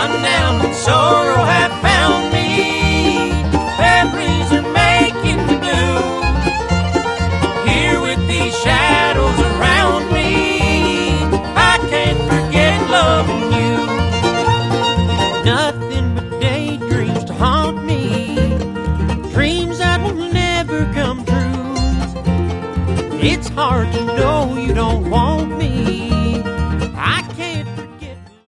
Sundown and sorrow have found me. Memories are making me blue. Here with these shadows around me, I can't forget loving you. Nothing but daydreams to haunt me, dreams that will never come true. It's hard to know you don't want